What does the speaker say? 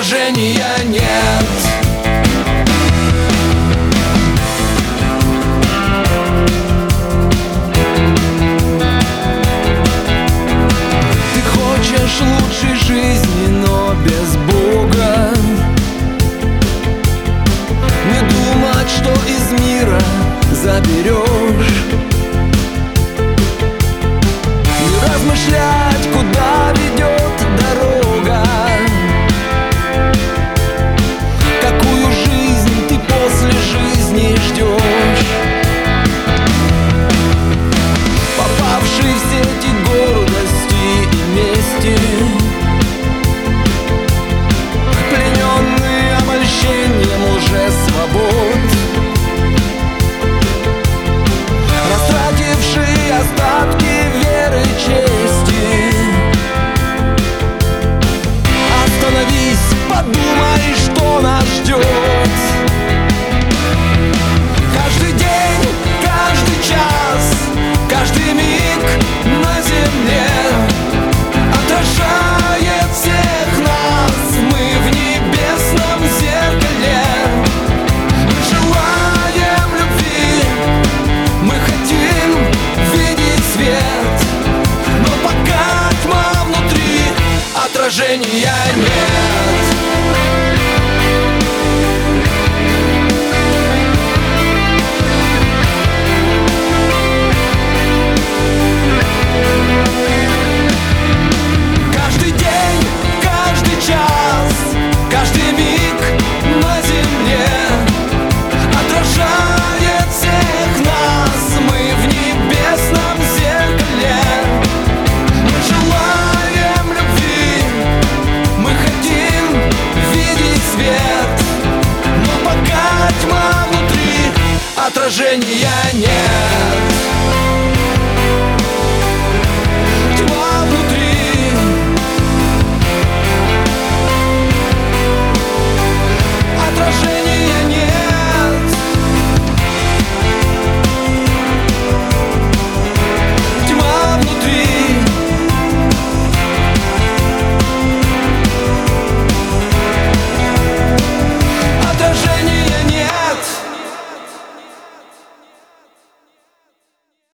отражения нет. Лучшей жизни, но без Бога. Не думать, что из мира заберешь, не размышлять, куда ведет дорога. Какую жизнь ты после жизни ждешь? Попавший в сети гордости и мести, плененный обольщением лжесвобод, растративший остатки веры, чести. Остановись, подумай, что нас ждет. Каждый день, каждый час, каждый миг на земле отражает всех нас. Мы в небесном зеркале. Мы желаем любви, мы хотим видеть свет, но пока тьма внутри, отражения нет. Каждый миг на земле отражает всех нас. Мы в небесном зеркале. Мы желаем любви, мы хотим видеть свет, но пока тьма внутри, отражения